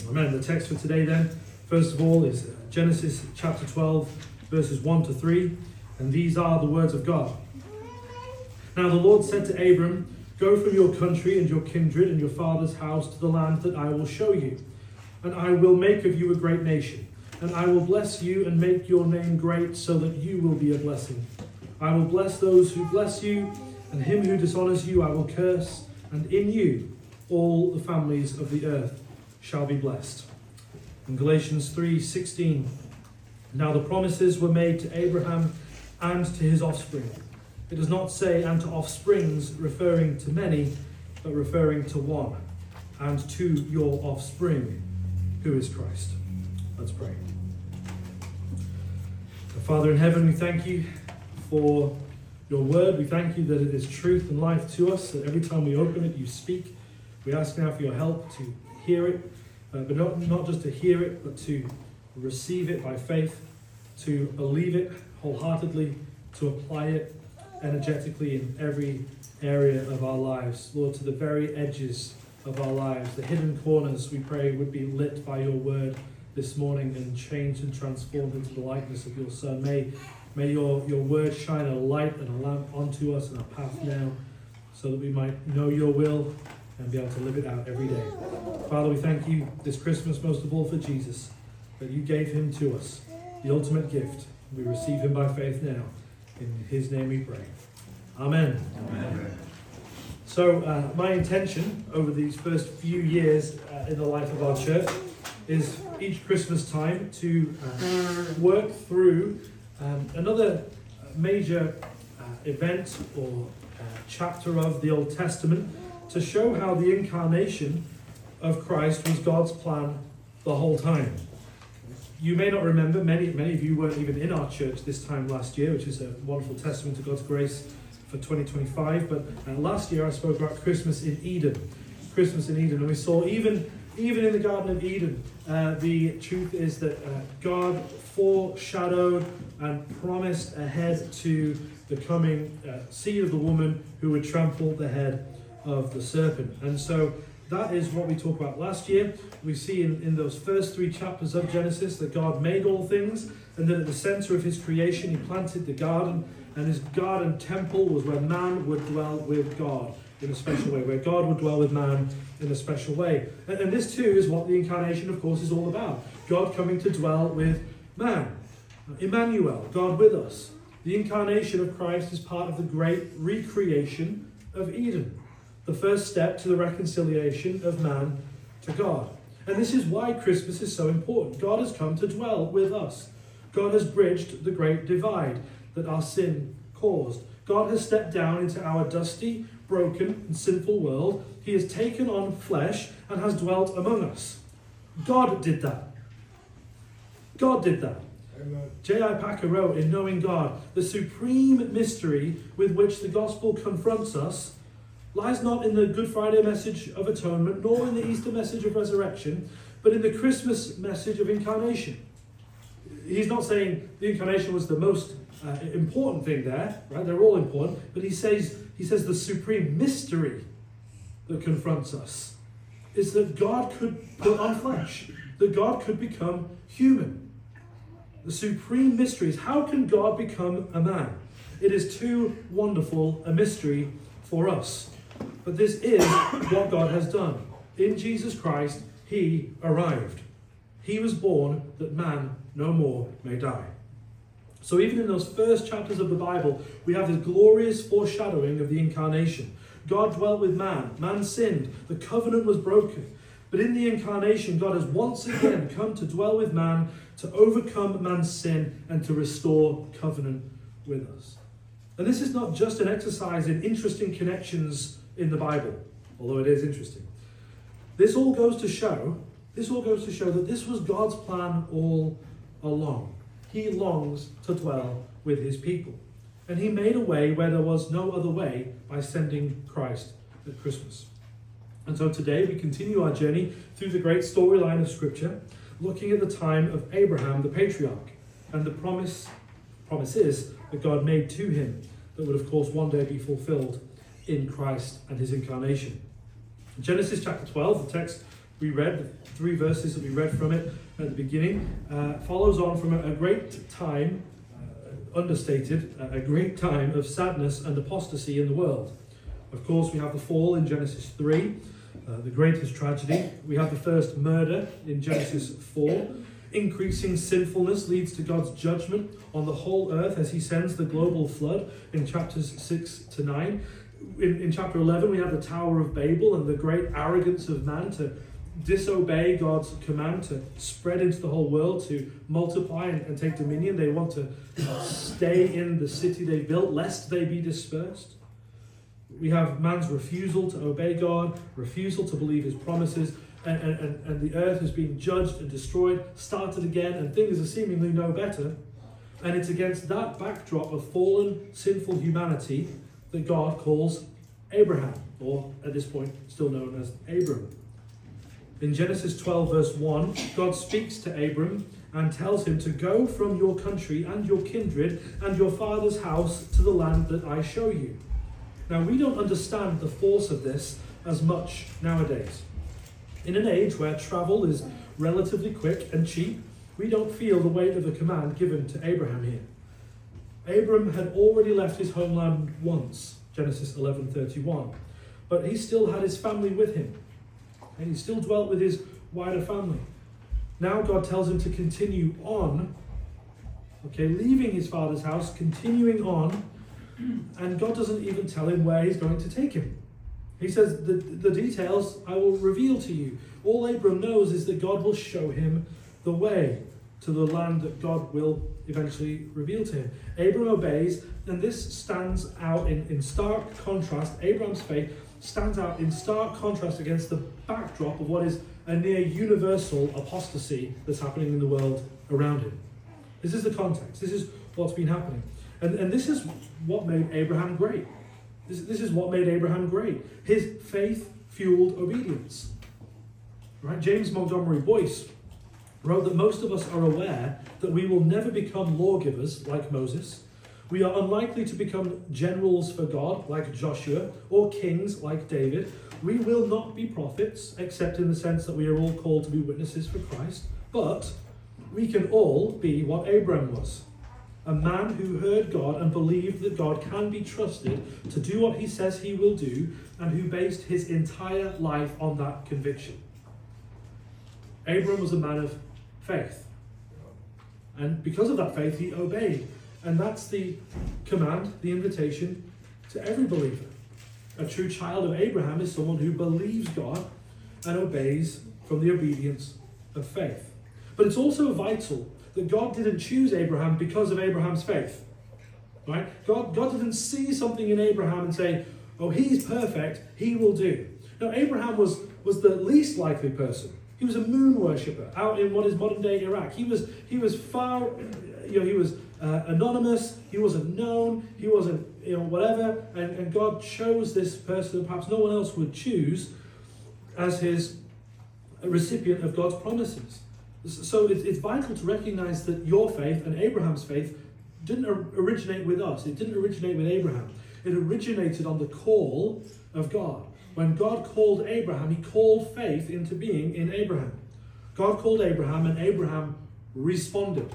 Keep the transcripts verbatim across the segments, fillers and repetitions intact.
Amen. The text for today then, first of all, is Genesis chapter twelve, verses one to three. And these are the words of God. Now the Lord said to Abram, "Go from your country and your kindred and your father's house to the land that I will show you. And I will make of you a great nation. And I will bless you and make your name great so that you will be a blessing. I will bless those who bless you, and him who dishonors you I will curse. And in you all the families of the earth shall be blessed." In Galatians three sixteen, now the promises were made to Abraham and to his offspring. It does not say "and to offsprings," referring to many, but referring to one, and to your offspring, who is Christ. Let's pray. Father in heaven, we thank you for your word. We thank you that it is truth and life to us, that every time we open it, you speak. We ask now for your help to hear it, uh, but not, not just to hear it, but to receive it by faith, to believe it wholeheartedly, to apply it energetically in every area of our lives. Lord, to the very edges of our lives, the hidden corners, we pray, would be lit by your word this morning and changed and transformed into the likeness of your Son. May, may your, your word shine a light and a lamp onto us in our path now, so that we might know your will and be able to live it out every day. Father, we thank you this Christmas most of all for Jesus, that you gave him to us, the ultimate gift. We receive him by faith now. In his name we pray. Amen. Amen. So uh, my intention over these first few years uh, in the life of our church is each Christmas time to uh, work through um, another major uh, event or uh, chapter of the Old Testament to show how the incarnation of Christ was God's plan the whole time. You may not remember, many, many of you weren't even in our church this time last year, which is a wonderful testament to God's grace for twenty twenty-five. But uh, last year I spoke about Christmas in Eden. Christmas in Eden. And we saw even, even in the Garden of Eden, uh, the truth is that uh, God foreshadowed and promised ahead to the coming uh, seed of the woman who would trample the head of the serpent. And so that is what we talked about last year. We see in, in those first three chapters of Genesis that God made all things, and that at the center of his creation he planted the garden, and his garden temple was where man would dwell with God in a special way, where God would dwell with man in a special way. And, and this too is what the incarnation, of course, is all about. God coming to dwell with man. Emmanuel, God with us. The incarnation of Christ is part of the great recreation of Eden, the first step to the reconciliation of man to God. And this is why Christmas is so important. God has come to dwell with us. God has bridged the great divide that our sin caused. God has stepped down into our dusty, broken, and sinful world. He has taken on flesh and has dwelt among us. God did that. God did that. J I Packer wrote in Knowing God, the supreme mystery with which the gospel confronts us lies not in the Good Friday message of atonement, nor in the Easter message of resurrection, but in the Christmas message of incarnation. He's not saying the incarnation was the most uh, important thing there, right? They're all important, but he says he says the supreme mystery that confronts us is that God could put on flesh, that God could become human. The supreme mystery is, how can God become a man? It is too wonderful a mystery for us. But this is what God has done. In Jesus Christ, he arrived. He was born that man no more may die. So even in those first chapters of the Bible, we have this glorious foreshadowing of the incarnation. God dwelt with man. Man sinned. The covenant was broken. But in the incarnation, God has once again come to dwell with man, to overcome man's sin, and to restore covenant with us. And this is not just an exercise in interesting connections in the Bible, although it is interesting. This all goes to show, this all goes to show that this was God's plan all along. He longs to dwell with his people. And he made a way where there was no other way by sending Christ at Christmas. And so today we continue our journey through the great storyline of Scripture, looking at the time of Abraham, the patriarch, and the promise, promises that God made to him that would, of course, one day be fulfilled in Christ and his incarnation. In Genesis chapter twelve, the text we read, the three verses that we read from it at the beginning, uh, follows on from a, a great time, uh, understated, a great time of sadness and apostasy in the world. Of course, we have the fall in Genesis three, uh, the greatest tragedy. We have the first murder in Genesis four. Increasing sinfulness leads to God's judgment on the whole earth as he sends the global flood in chapters six to nine. In, in chapter eleven, we have the Tower of Babel and the great arrogance of man to disobey God's command to spread into the whole world, to multiply and, and take dominion. They want to uh, stay in the city they built, lest they be dispersed. We have man's refusal to obey God, refusal to believe his promises, and, and, and the earth is being judged and destroyed, started again, and things are seemingly no better. And it's against that backdrop of fallen, sinful humanity that God calls Abraham, or at this point still known as Abram. In Genesis twelve verse one, God speaks to Abram and tells him to go from your country and your kindred and your father's house to the land that I show you. Now, we don't understand the force of this as much nowadays. In an age where travel is relatively quick and cheap, we don't feel the weight of the command given to Abraham here. Abram had already left his homeland once, Genesis eleven thirty-one, but he still had his family with him, and he still dwelt with his wider family. Now God tells him to continue on, okay, leaving his father's house, continuing on, and God doesn't even tell him where he's going to take him. He says, the, the details I will reveal to you. All Abram knows is that God will show him the way to the land that God will eventually reveal to him. Abram obeys, and this stands out in, in stark contrast. Abraham's faith stands out in stark contrast against the backdrop of what is a near universal apostasy that's happening in the world around him. This is the context. This is what's been happening. And, and this is what made Abraham great. This, this is what made Abraham great. His faith-fueled obedience. Right? James Montgomery Boyce wrote that most of us are aware that we will never become lawgivers like Moses. We are unlikely to become generals for God like Joshua or kings like David. We will not be prophets, except in the sense that we are all called to be witnesses for Christ. But we can all be what Abraham was. A man who heard God and believed that God can be trusted to do what he says he will do, and who based his entire life on that conviction. Abram was a man of faith. And because of that faith, he obeyed. And that's the command, the invitation to every believer. A true child of Abraham is someone who believes God and obeys from the obedience of faith. But it's also vital that God didn't choose Abraham because of Abraham's faith. Right? God, God didn't see something in Abraham and say, oh, he's perfect, he will do. No, Abraham was, was the least likely person. He was a moon worshipper out in what is modern day Iraq. He was he was far, you know, he was uh, anonymous. He wasn't known. He wasn't, you know, whatever. And, and God chose this person that perhaps no one else would choose as his recipient of God's promises. So it's, it's vital to recognize that your faith and Abraham's faith didn't originate with us. It didn't originate with Abraham. It originated on the call of God. When God called Abraham, he called faith into being in Abraham. God called Abraham, and Abraham responded.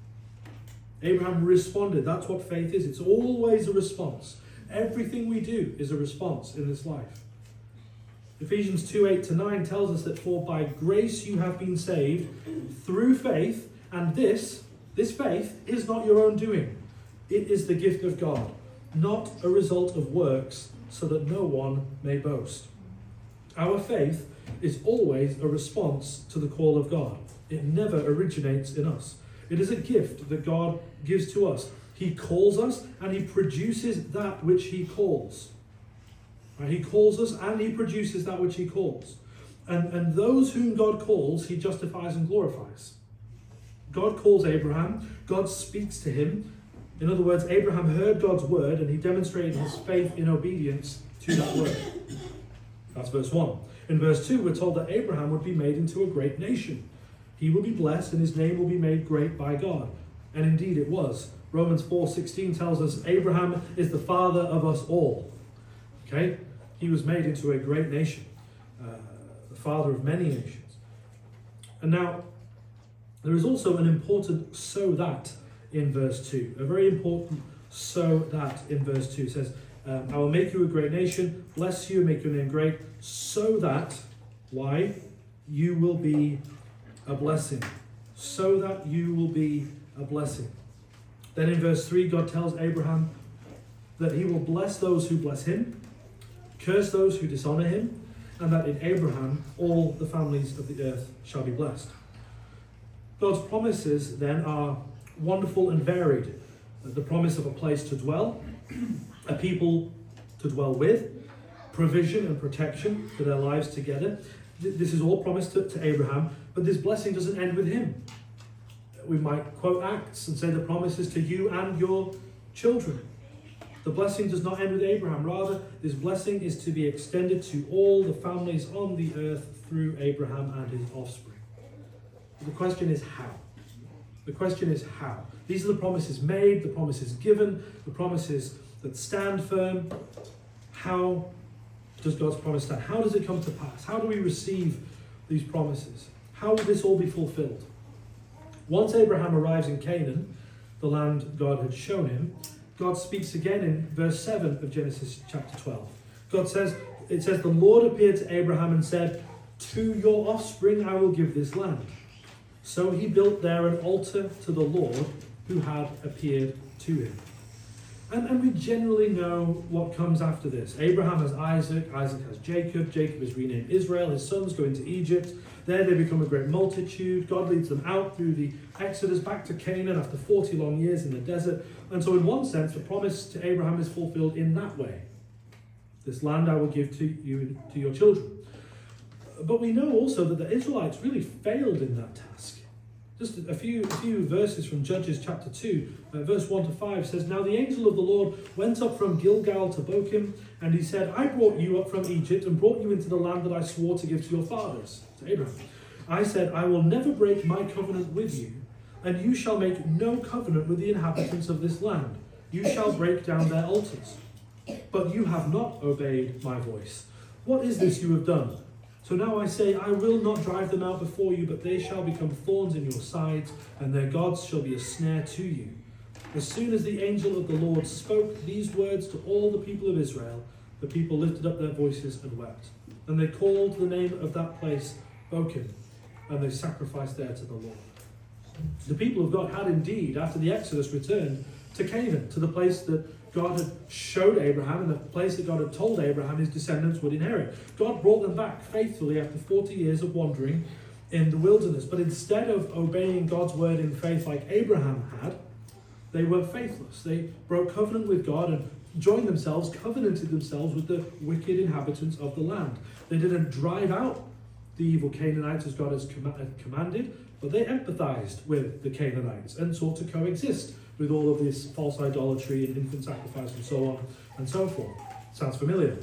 Abraham responded. That's what faith is. It's always a response. Everything we do is a response in this life. Ephesians two, eight to nine tells us that for by grace you have been saved through faith, and this, this faith is not your own doing. It is the gift of God, not a result of works, so that no one may boast. Our faith is always a response to the call of God. It never originates in us. It is a gift that God gives to us. He calls us and he produces that which he calls. Right? He calls us and he produces that which he calls. And, and those whom God calls, he justifies and glorifies. God calls Abraham. God speaks to him. In other words, Abraham heard God's word and he demonstrated his faith in obedience to that word. That's verse one. In verse two, we're told that Abraham would be made into a great nation. He will be blessed and his name will be made great by God. And indeed it was. Romans four sixteen tells us Abraham is the father of us all. Okay? He was made into a great nation. Uh, father of many nations. And now, there is also an important so that in verse two. A very important so that in verse two. It says, um, I will make you a great nation, bless you, make your name great, so that, why? You will be a blessing. So that you will be a blessing. Then in verse three, God tells Abraham that he will bless those who bless him, curse those who dishonor him, and that in Abraham all the families of the earth shall be blessed. God's promises then are wonderful and varied. The promise of a place to dwell, a people to dwell with, provision and protection for their lives together. This is all promised to, to Abraham, but this blessing doesn't end with him. We might quote Acts and say the promise is to you and your children. The blessing does not end with Abraham. Rather, this blessing is to be extended to all the families on the earth through Abraham and his offspring. The question is how? The question is how? These are the promises made, the promises given, the promises that stand firm. How does God's promise stand? How does it come to pass? How do we receive these promises? How will this all be fulfilled? Once Abraham arrives in Canaan, the land God had shown him, God speaks again in verse seven of Genesis chapter twelve. God says, it says, the Lord appeared to Abraham and said, to your offspring I will give this land. So he built there an altar to the Lord who had appeared to him. And, and we generally know what comes after this. Abraham has Isaac, Isaac has Jacob, Jacob is renamed Israel, his sons go into Egypt, there they become a great multitude, God leads them out through the Exodus back to Canaan after forty long years in the desert, and so in one sense the promise to Abraham is fulfilled in that way. This land I will give to you, to your children. But we know also that the Israelites really failed in that task. Just a few, a few verses from Judges chapter two, uh, verse one to five says, now the angel of the Lord went up from Gilgal to Bochim, and he said, I brought you up from Egypt and brought you into the land that I swore to give to your fathers, to Abraham. I said, I will never break my covenant with you, and you shall make no covenant with the inhabitants of this land. You shall break down their altars. But you have not obeyed my voice. What is this you have done? So now I say, I will not drive them out before you, but they shall become thorns in your sides, and their gods shall be a snare to you. As soon as the angel of the Lord spoke these words to all the people of Israel, the people lifted up their voices and wept. And they called the name of that place Bochim, and they sacrificed there to the Lord. The people of God had indeed, after the Exodus, returned to Canaan, to the place that God had showed Abraham, and the place that God had told Abraham his descendants would inherit. God brought them back faithfully after forty years of wandering in the wilderness. But instead of obeying God's word in faith like Abraham had, they were faithless. They broke covenant with God and joined themselves, covenanted themselves with the wicked inhabitants of the land. They didn't drive out the evil Canaanites as God has com- commanded, but they empathized with the Canaanites and sought to coexist with all of this false idolatry and infant sacrifice and so on and so forth. Sounds familiar.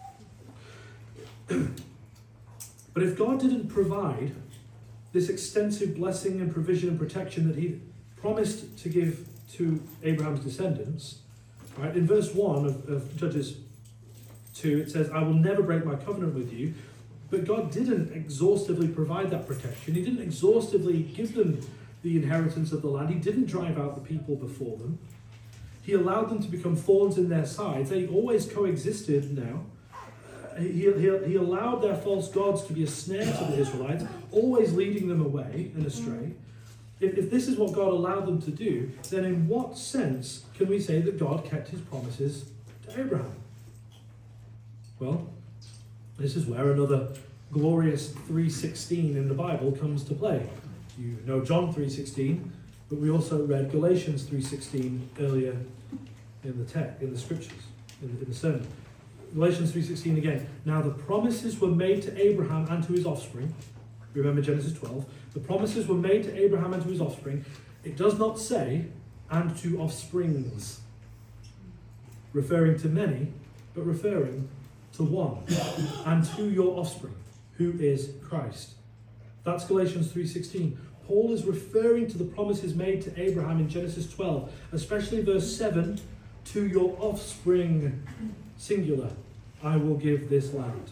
But if God didn't provide this extensive blessing and provision and protection that he promised to give to Abraham's descendants, right, in verse one of, of Judges two, it says, I will never break my covenant with you. But God didn't exhaustively provide that protection. He didn't exhaustively give them the inheritance of the land. He didn't drive out the people before them. He allowed them to become thorns in their sides. They always coexisted now. Uh, he, he, he allowed their false gods to be a snare to the Israelites, always leading them away and astray. If, if this is what God allowed them to do, then in what sense can we say that God kept his promises to Abraham? Well, this is where another glorious three sixteen in the Bible comes to play. You know John three sixteen, but we also read Galatians three sixteen earlier in the text, in the scriptures, in the, in the sermon. Galatians three sixteen again. Now the promises were made to Abraham and to his offspring. Remember Genesis twelve. The promises were made to Abraham and to his offspring. It does not say, and to offsprings, referring to many, but referring to one, and to your offspring, who is Christ. That's Galatians three sixteen. Paul is referring to the promises made to Abraham in Genesis twelve, especially verse seven, to your offspring, singular, I will give this land.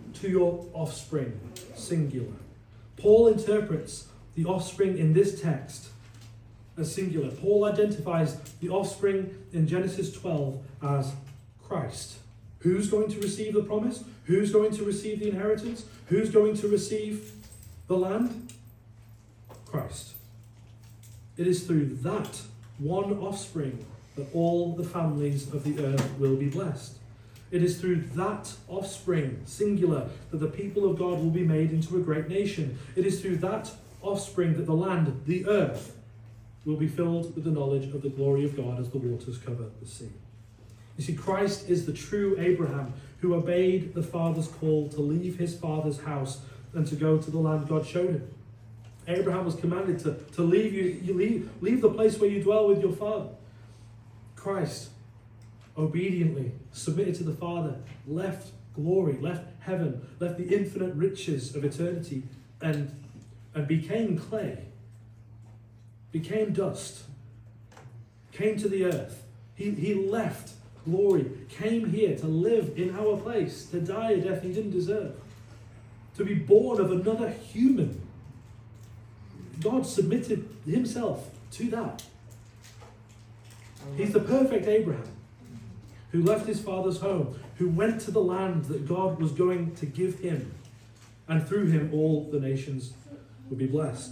to your offspring, singular. Paul interprets the offspring in this text as singular. Paul identifies the offspring in Genesis twelve as Christ. Who's going to receive the promise? Who's going to receive the inheritance? Who's going to receive the land? Christ. It is through that one offspring that all the families of the earth will be blessed. It is through that offspring, singular, that the people of God will be made into a great nation. It is through that offspring that the land, the earth, will be filled with the knowledge of the glory of God as the waters cover the sea. You see, Christ is the true Abraham who obeyed the father's call to leave his father's house and to go to the land God showed him. Abraham was commanded to, to leave you, you leave, leave the place where you dwell with your father. Christ obediently submitted to the Father, left glory, left heaven, left the infinite riches of eternity, and, and became clay, became dust, came to the earth. He, he left glory, came here to live in our place, to die a death he didn't deserve, to be born of another human. God submitted himself to that. He's the perfect Abraham who left his father's home, who went to the land that God was going to give him, and through him all the nations would be blessed.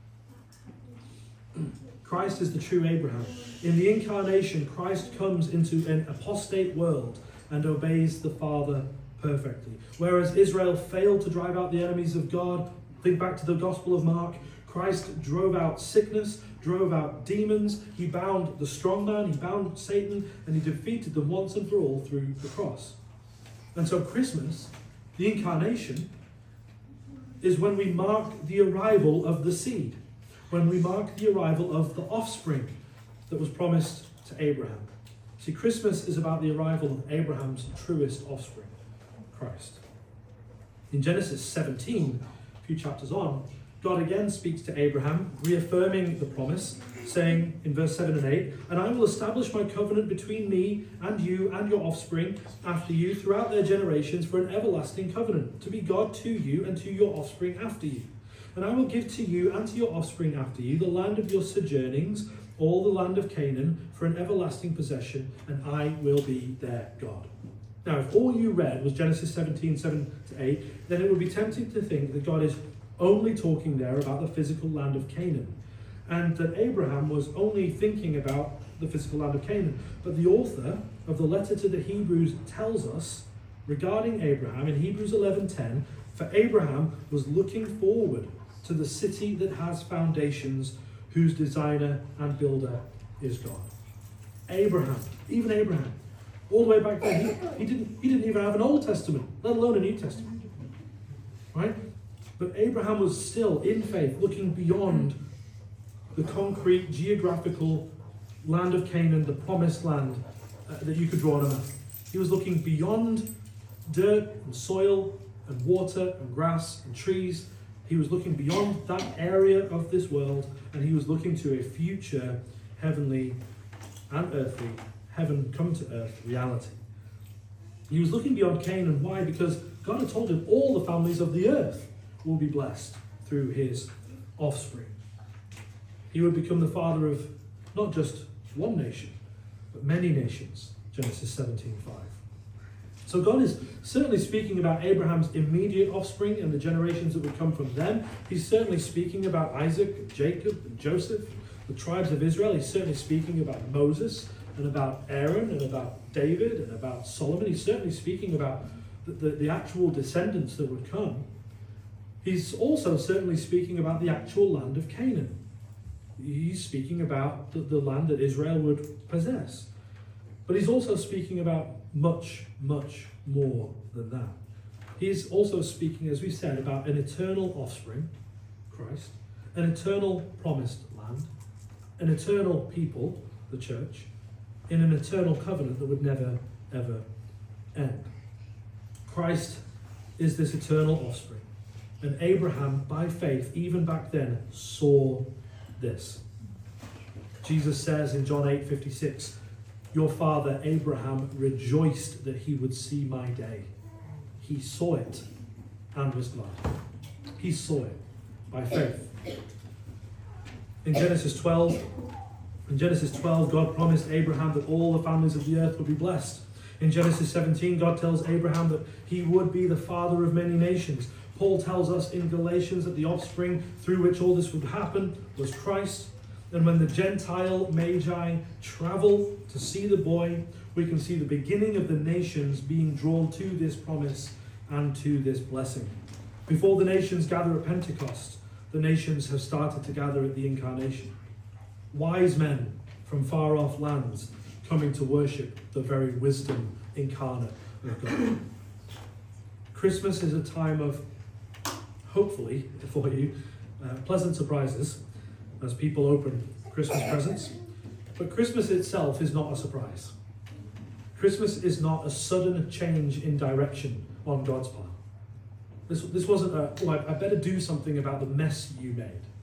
Christ is the true Abraham. In the incarnation, Christ comes into an apostate world and obeys the Father perfectly. Whereas Israel failed to drive out the enemies of God, think back to the Gospel of Mark, Christ drove out sickness, drove out demons, he bound the strong man, he bound Satan, and he defeated them once and for all through the cross. And so Christmas, the incarnation, is when we mark the arrival of the seed, when we mark the arrival of the offspring that was promised to Abraham. See, Christmas is about the arrival of Abraham's truest offspring, Christ. In Genesis seventeen, a few chapters on, God again speaks to Abraham, reaffirming the promise, saying in verse seven and eight, "And I will establish my covenant between me and you and your offspring after you throughout their generations for an everlasting covenant, to be God to you and to your offspring after you. And I will give to you and to your offspring after you the land of your sojournings, all the land of Canaan, for an everlasting possession, and I will be their God." Now, if all you read was Genesis seventeen, seven to eight, then it would be tempting to think that God is only talking there about the physical land of Canaan, and that Abraham was only thinking about the physical land of Canaan. But the author of the letter to the Hebrews tells us regarding Abraham in Hebrews eleven ten, "For Abraham was looking forward to the city that has foundations, whose designer and builder is God." Abraham, even Abraham, all the way back then, he, he didn't he didn't even have an Old Testament, let alone a New Testament, right? But Abraham was still, in faith, looking beyond the concrete, geographical land of Canaan, the promised land uh, that you could draw on a map. He was looking beyond dirt and soil and water and grass and trees. He was looking beyond that area of this world, and he was looking to a future heavenly and earthly, heaven come to earth reality. He was looking beyond Canaan. Why? Because God had told him all the families of the earth will be blessed through his offspring. He would become the father of not just one nation, but many nations, Genesis seventeen five. So God is certainly speaking about Abraham's immediate offspring and the generations that would come from them. He's certainly speaking about Isaac, and Jacob, and Joseph, the tribes of Israel. He's certainly speaking about Moses and about Aaron and about David and about Solomon. He's certainly speaking about the, the, the actual descendants that would come. He's also certainly speaking about the actual land of Canaan. He's speaking about the, the land that Israel would possess. But he's also speaking about much, much more than that. He's also speaking, as we said, about an eternal offspring, Christ, an eternal promised land, an eternal people, the church, in an eternal covenant that would never, ever end. Christ is this eternal offspring. And Abraham, by faith, even back then, saw this. Jesus says in John eight fifty-six, "Your father Abraham rejoiced that he would see my day." He saw it. and was glad. He saw it by faith. In Genesis twelve, in Genesis twelve, God promised Abraham that all the families of the earth would be blessed. In Genesis seventeen, God tells Abraham that he would be the father of many nations. Paul tells us in Galatians that the offspring through which all this would happen was Christ. And when the Gentile Magi travel to see the boy, we can see the beginning of the nations being drawn to this promise and to this blessing. Before the nations gather at Pentecost, the nations have started to gather at the Incarnation. Wise men from far off lands coming to worship the very wisdom incarnate of God. Christmas is a time of, hopefully for you, uh, pleasant surprises as people open Christmas presents. But Christmas itself is not a surprise. Christmas is not a sudden change in direction on God's part. This, this wasn't a, oh, I, I better do something about the mess you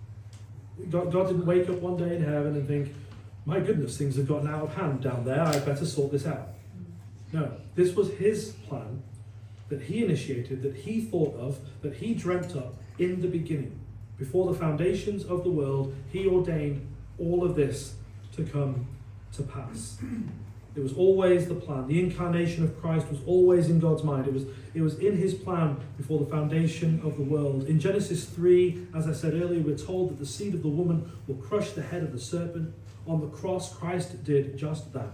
made. God, God didn't wake up one day in heaven and think, my goodness, things have gotten out of hand down there, I better sort this out. No, this was his plan that he initiated, that he thought of, that he dreamt up in the beginning. Before the foundations of the world, he ordained all of this to come to pass. It was always the plan. The incarnation of Christ was always in God's mind. It was, it was in his plan before the foundation of the world. In Genesis three, as I said earlier, we're told that the seed of the woman will crush the head of the serpent. On the cross, Christ did just that.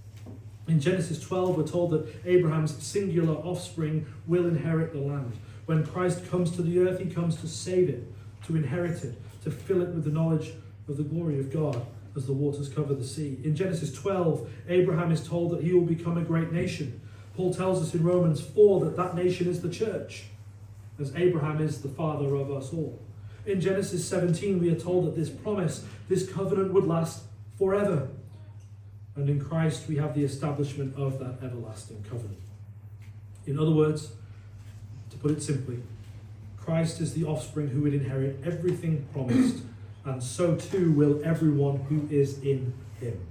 In Genesis twelve, we're told that Abraham's singular offspring will inherit the land. When Christ comes to the earth, he comes to save it, to inherit it, to fill it with the knowledge of the glory of God as the waters cover the sea. In Genesis twelve, Abraham is told that he will become a great nation. Paul tells us in Romans four that that nation is the church, as Abraham is the father of us all. In Genesis seventeen, we are told that this promise, this covenant would last forever. And in Christ, we have the establishment of that everlasting covenant. In other words, to put it simply, Christ is the offspring who would inherit everything promised, and so too will everyone who is in him.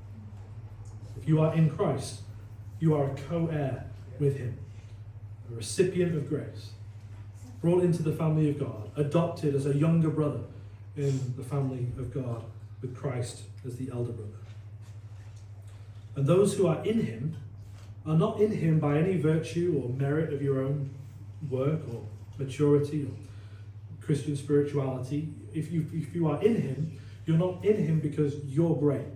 If you are in Christ, you are a co-heir with him, a recipient of grace, brought into the family of God, adopted as a younger brother in the family of God, with Christ as the elder brother. And those who are in him are not in him by any virtue or merit of your own work or maturity or Christian spirituality. If you, if you are in him, you're not in him because you're great.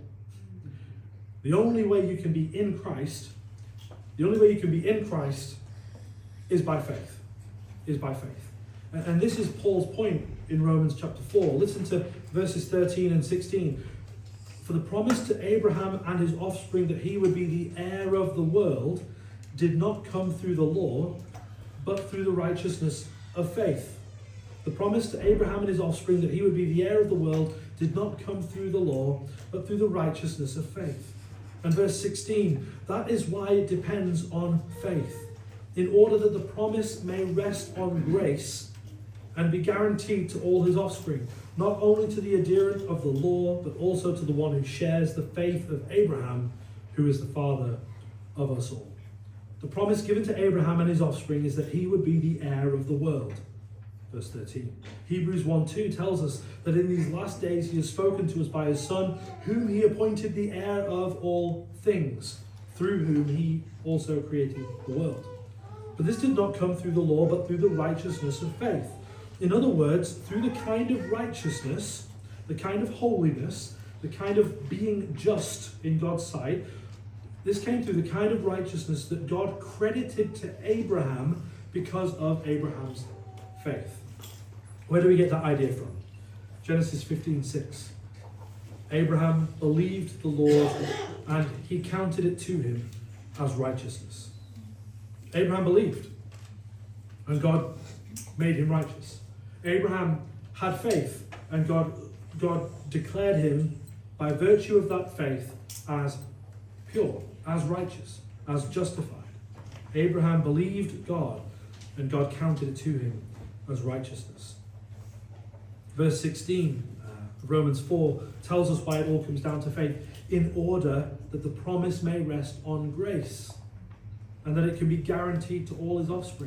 The only way you can be in Christ, the only way you can be in Christ is by faith, is by faith. And, and this is Paul's point in Romans chapter four. Listen to verses thirteen and sixteen. For the promise to Abraham and his offspring that he would be the heir of the world did not come through the law, but through the righteousness of faith. The promise to Abraham and his offspring that he would be the heir of the world did not come through the law, but through the righteousness of faith. And verse sixteen, that is why it depends on faith, in order that the promise may rest on grace and be guaranteed to all his offspring, not only to the adherent of the law, but also to the one who shares the faith of Abraham, who is the father of us all. The promise given to Abraham and his offspring is that he would be the heir of the world. Verse thirteen. Hebrews one two tells us that in these last days he has spoken to us by his Son, whom he appointed the heir of all things, through whom he also created the world. But this did not come through the law, but through the righteousness of faith. In other words, through the kind of righteousness, the kind of holiness, the kind of being just in God's sight, this came through the kind of righteousness that God credited to Abraham because of Abraham's faith. Where do we get that idea from? Genesis fifteen six. Abraham believed the Lord and he counted it to him as righteousness. Abraham believed and God made him righteous. Abraham had faith and God, God declared him by virtue of that faith as pure, as righteous, as justified. Abraham believed God and God counted it to him as righteousness. Verse sixteen uh, of Romans four tells us why it all comes down to faith, in order that the promise may rest on grace and that it can be guaranteed to all his offspring.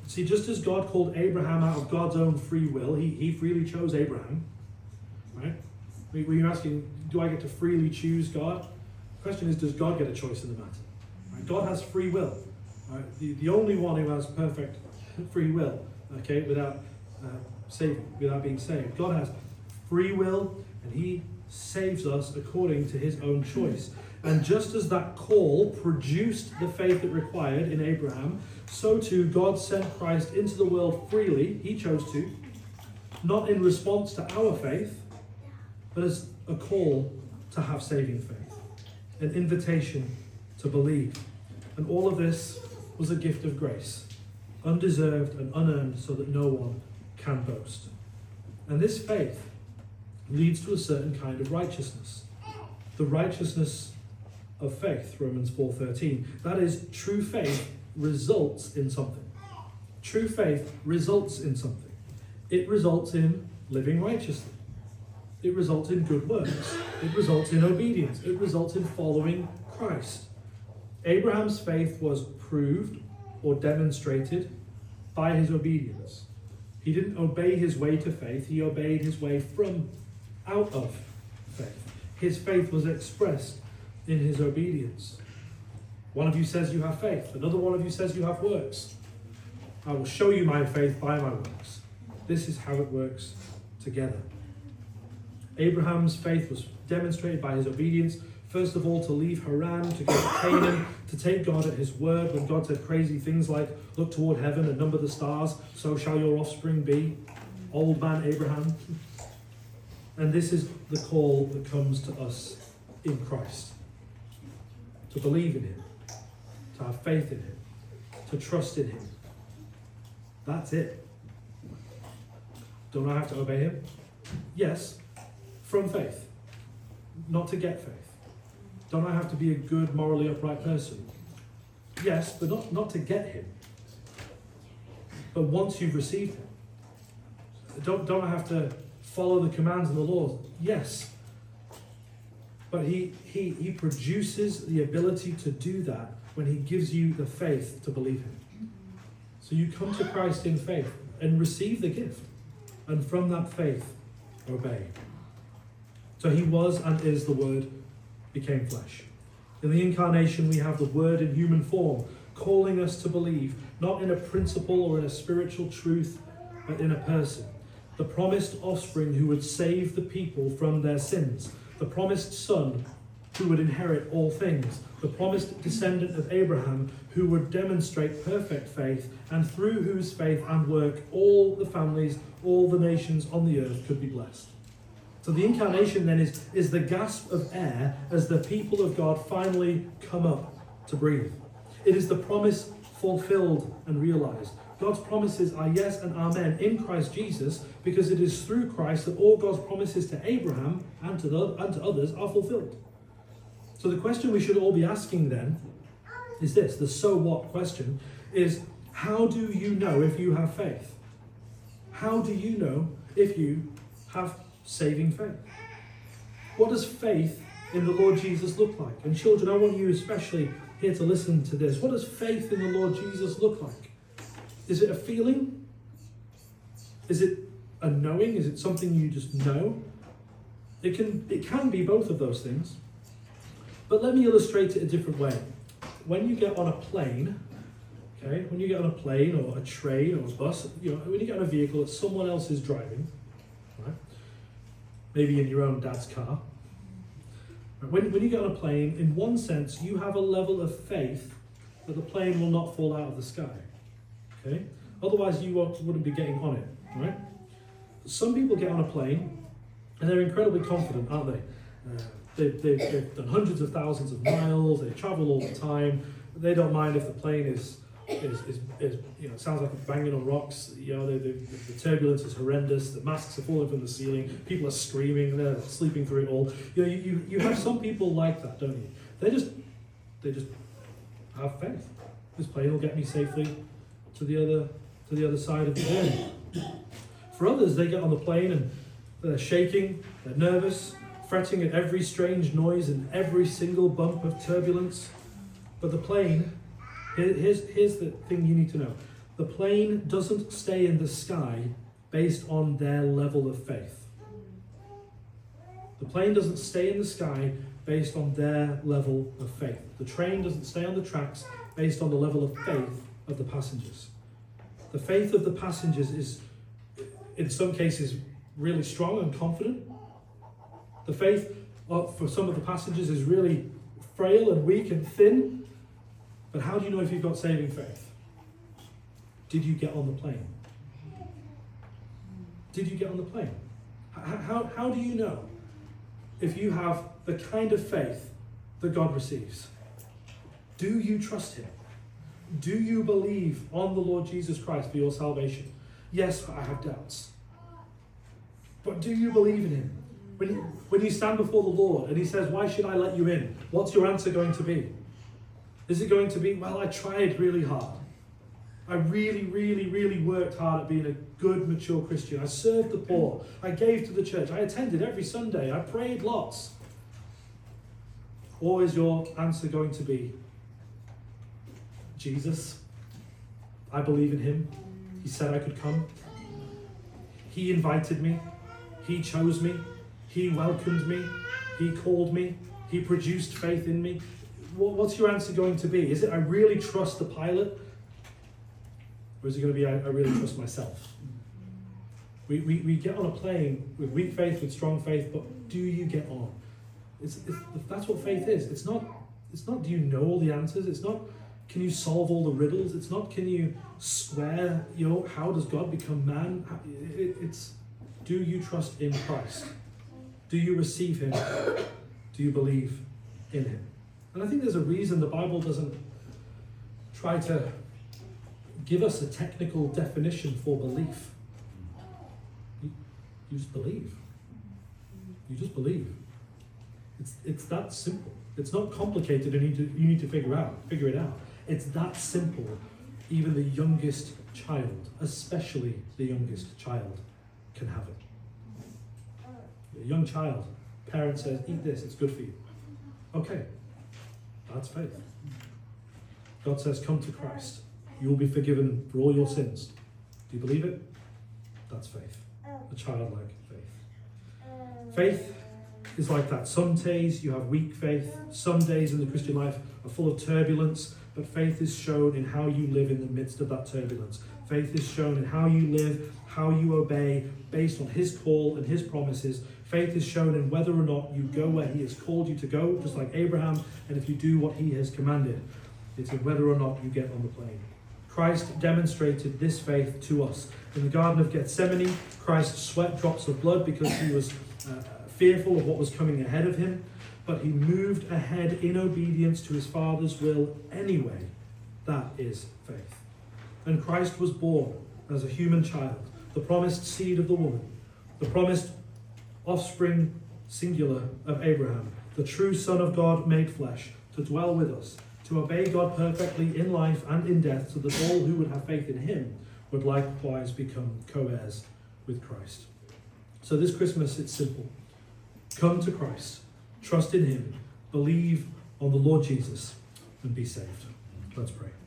See, just as God called Abraham out of God's own free will, he, he freely chose Abraham, right? When you're asking, do I get to freely choose God? The question is, does God get a choice in the matter? Right? God has free will. Right? The, the only one who has perfect free will, okay, without uh, saving, without being saved. God has free will, and he saves us according to his own choice. And just as that call produced the faith it required in Abraham, so too God sent Christ into the world freely, he chose to, not in response to our faith, but as a call to have saving faith, an invitation to believe. And all of this was a gift of grace, undeserved and unearned, so that no one can boast. And this faith leads to a certain kind of righteousness, the righteousness of faith, Romans four thirteen. That is, true faith results in something. True faith results in something. It results in living righteously. It results in good works. It results in obedience. It results in following Christ. Abraham's faith was proved or demonstrated by his obedience. He didn't obey his way to faith. He obeyed his way from out of faith. His faith was expressed in his obedience. One of you says you have faith. Another one of you says you have works. I will show you my faith by my works. This is how it works together. Abraham's faith was demonstrated by his obedience. First of all, to leave Haran, to go to Canaan, to take God at his word when God said crazy things like, look toward heaven and number the stars, so shall your offspring be. Old man Abraham. And this is the call that comes to us in Christ. To believe in him, to have faith in him, to trust in him. That's it. Don't I have to obey him? Yes, from faith, not to get faith. Don't I have to be a good, morally upright person? Yes, but not, not to get him. But once you've received him, don't, don't I have to follow the commands and the laws? Yes. But he, he, he produces the ability to do that when he gives you the faith to believe him. So you come to Christ in faith and receive the gift. And from that faith, obey. So he was and is the Word became flesh. In the incarnation, we have the Word in human form, calling us to believe, not in a principle or in a spiritual truth, but in a person. The promised offspring who would save the people from their sins. The promised son who would inherit all things. The promised descendant of Abraham who would demonstrate perfect faith, and through whose faith and work all the families, all the nations on the earth could be blessed. So the incarnation then is, is the gasp of air as the people of God finally come up to breathe. It is the promise fulfilled and realized. God's promises are yes and amen in Christ Jesus, because it is through Christ that all God's promises to Abraham and to, the, and to others are fulfilled. So the question we should all be asking then is this, the so what question, is how do you know if you have faith? How do you know if you have saving faith? What does faith in the Lord Jesus look like? And children, I want you especially here to listen to this. What does faith in the Lord Jesus look like? Is it a feeling? Is it a knowing? Is it something you just know? It can, it can be both of those things. But let me illustrate it a different way. When you get on a plane, okay, when you get on a plane or a train or a bus, you know, when you get on a vehicle that someone else is driving, right? Maybe in your own dad's car. When, when you get on a plane, in one sense, you have a level of faith that the plane will not fall out of the sky. Okay? Otherwise, you won't, wouldn't be getting on it, right? Some people get on a plane and they're incredibly confident, aren't they? Uh, they, they, they've done hundreds of thousands of miles, they travel all the time, they don't mind if the plane is, is, is, is you know, sounds like it's banging on rocks, you know, they, they, the turbulence is horrendous, the masks are falling from the ceiling, people are screaming, they're sleeping through it all. You know, you, you, you have some people like that, don't you? They just, they just have faith. This plane will get me safely to the other to the other side of the journey. For others, they get on the plane and they're shaking, they're nervous, fretting at every strange noise and every single bump of turbulence. But the plane, here, here's, here's the thing you need to know. The plane doesn't stay in the sky based on their level of faith. The plane doesn't stay in the sky based on their level of faith. The train doesn't stay on the tracks based on the level of faith of the passengers. The faith of the passengers is, in some cases, really strong and confident. The faith of, for some of the passengers is really frail and weak and thin. But how do you know if you've got saving faith? Did you get on the plane? Did you get on the plane? How, how, how do you know if you have the kind of faith that God receives? Do you trust him? Do you believe on the Lord Jesus Christ for your salvation? Yes, I have doubts. But do you believe in him? When you, when you stand before the Lord and he says, why should I let you in? What's your answer going to be? Is it going to be, well, I tried really hard. I really, really, really worked hard at being a good, mature Christian. I served the poor. I gave to the church. I attended every Sunday. I prayed lots. Or is your answer going to be, Jesus, I believe in him. He said I could come. He invited me. He chose me. He welcomed me. He called me. He produced faith in me. What's your answer going to be? Is it I really trust the pilot? Or is it going to be I, I really trust myself? We, we, we get on a plane with weak faith, with strong faith, but do you get on? It's, it's, that's what faith is. It's not, it's not do you know all the answers? It's not can you solve all the riddles? It's not can you square, you know, how does God become man? It, it's do you trust in Christ? Do you receive him? Do you believe in him? And I think there's a reason the Bible doesn't try to give us a technical definition for belief. You, you just believe. You just believe. It's it's that simple. It's not complicated and you need to you need to figure out figure it out. It's that simple. Even the youngest child, especially the youngest child, can have it. A young child, parent says, eat this, it's good for you. Okay, that's faith. God says, come to Christ. You will be forgiven for all your sins. Do you believe it? That's faith. A childlike faith. Faith is like that. Some days you have weak faith. Some days in the Christian life are full of turbulence. But faith is shown in how you live in the midst of that turbulence. Faith is shown in how you live, how you obey, based on his call and his promises. Faith is shown in whether or not you go where he has called you to go, just like Abraham, and if you do what he has commanded. It's in whether or not you get on the plane. Christ demonstrated this faith to us. In the Garden of Gethsemane, Christ sweat drops of blood because he was uh, fearful of what was coming ahead of him. But he moved ahead in obedience to his Father's will anyway. That is faith. And Christ was born as a human child, the promised seed of the woman, the promised offspring, singular, of Abraham, the true Son of God made flesh, to dwell with us, to obey God perfectly in life and in death, so that all who would have faith in him would likewise become co-heirs with Christ. So this Christmas, it's simple. Come to Christ. Trust in him, believe on the Lord Jesus, and be saved. Let's pray.